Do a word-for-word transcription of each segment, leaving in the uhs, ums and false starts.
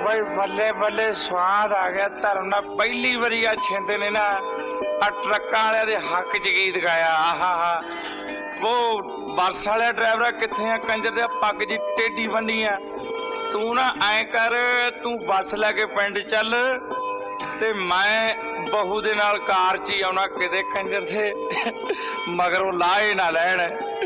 भाई बल्ले बल्ले स्वाद आ गया धर्म ना पहली बारी आ छिंदे ने ना आ ट्रक्कां वाले दे हक च गीत गाया। आहा हा वो बस वाले ड्राइवर किथे आ कंजर दे पग जी टेढ़ी बनी आ। तू ना ऐ कर तू बस लैके पिंड चल ते मैं बहू दे नाल कार च ही आउणा किते कंजर दे मगरों लाए ना लैण।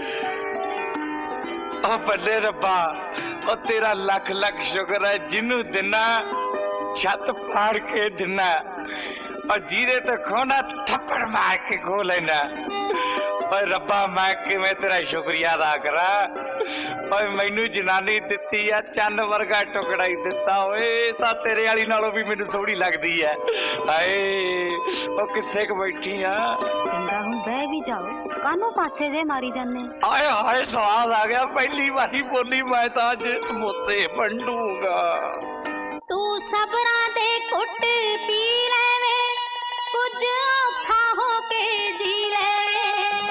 ओ बल्ले रब्बा ओ तेरा लख लख शुक्र है जिन्नू दिना छत फाड़ के दिना और जीरे तो खोना थप्पड़ मार के खो लेना। और रब्बा मैं किवें तेरा शुक्रिया अदा करा। और मैनू जनानी दिती है चंद वर्गा टुकड़ा ही दिता होए तां तेरे वाली नालों भी मैनू सोहनी लगदी है। हाए ओ किथे क बैठी आ। चंगा हूं बह भी जाओ कानों पासे जे मारी जाने। हाय हाय स्वाद आ गया पहली बारी बोली मैं तो अज समोसे वंडूंगा। तू सबरा दे कुट पी लेवे कुछ औखा हो के जी लेवे।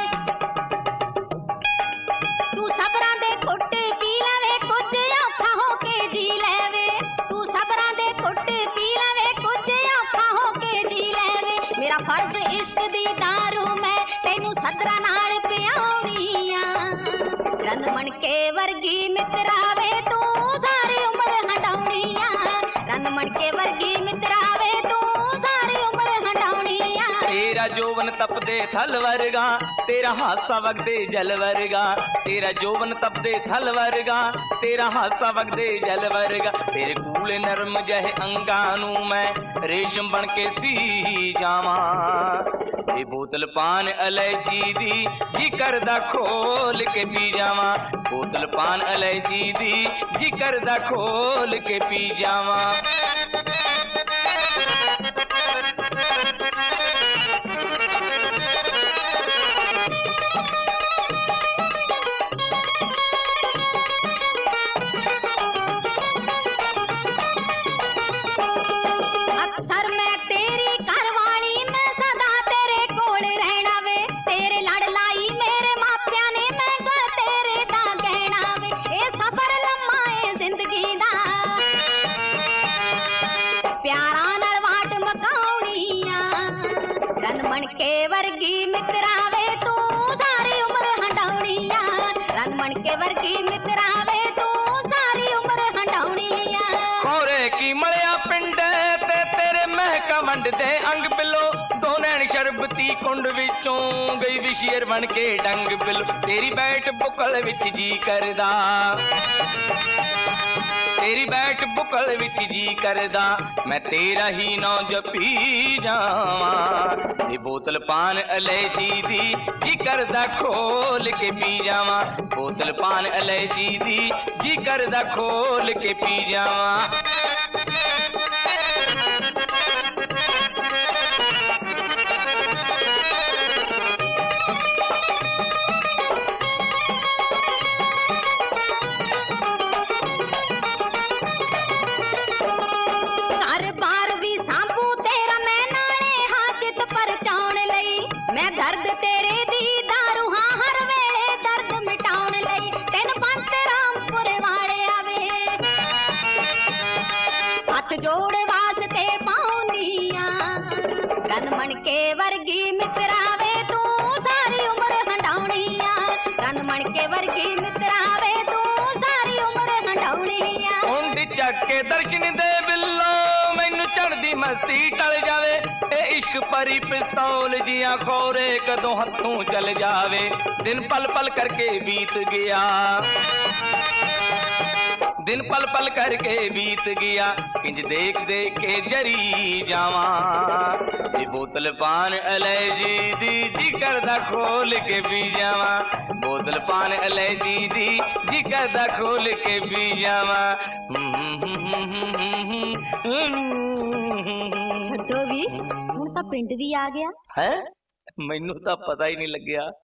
तू सबरा दे कुट पी लेवे कुछ औखा हो के जी लेवे। तू सबरा दे कुट पी लेवे कुछ औखा हो के जी लेवे। मेरा फर्ज इश्क दी दारू मैं तेनू सदरा नाल पियाउणी आ। रन मन के वर्गी मित्रावे तू सारी उम्र हंडाउणी आ। रन मन के वर्गी मित्रावे तू सारी उम्र हंडाउणी आ। तेरा जोवन तपदे थल वर्गा तेरा हासा वगदे जल वर्गा। तेरा जोवन तपदे थल वर्गा तेरा हासा वगदे जल वर्गा। तेरे कूले नरम जहे अंगा नू मैं रेशम बन के सी जावा। ये बोतल पान अलैची दी जी करदा खोल के पी जावा। बोतल पान अलैची दी जी करदा खोल के पी जावा। अक्सर मैं तेरी घरवाली मैं सदा तेरे कोल रहना वे। तेरे लड़ लाई मेरे मापिया ने मैं गा तेरे दा कहना वे। ए सफर लम्मा है जिंदगी दा प्यारा नाल वाट मकाउणी आ। रन मन के वर्गी मित्रावे तू सारी उम्र हंडाउणी आ। रन मन के वर्गी मित्रावे तू सारी उम्र हंडाउणी आ। कोरे की मलिया पिंड ते तेरे महका मंड दे अंग बिलो दो नैन शरबती कुंड विचों गई विशेर बन के डंग बिलो। तेरी बैठ बुकल विच जी करदा तेरी बैठ बुकल विच जी करदा मैं तेरा ही नौ जपी जावा। ये बोतल पान अलैची दी जी करदा खोल के पी जावा। बोतल पान अलैची दी जी करदा खोल के पी जावा। घर बार भी सांभू तेरा मैं नाले हाजित परचाउण लई। मैं दर्द तेरे दी दारू हां हर वेले दर्द मिटाउण लई। तेन पंत रामपुर वाले आवे हथ जोड़ वास्ते पाउंदी आ। रन मन के वर्गी मित्रावे तू सारी उम्र हंडाउणी आ। रन मन के वर्गी मित्रावे तू सारी उम्र हंडाउणी आ। उंदी चक के दर्शन दे बिल्लो मैनू चढ़दी मस्ती टल जावे। ए इश्क परी पिस्तौल जिया खोरे कदों हथों चल जावे। दिन पल पल करके बीत गया दिन पल पल करके बीत गया किंज देख देख के जरी जावा। ये बोतल पान अलैची दी जी करदा खोल के पी जावा। बोतल पान अलैची दी जी करदा खोल के पी जावा। छड्डो भी हुण तां पिंड भी आ गया है मैनू तां पता ही नहीं लग्या।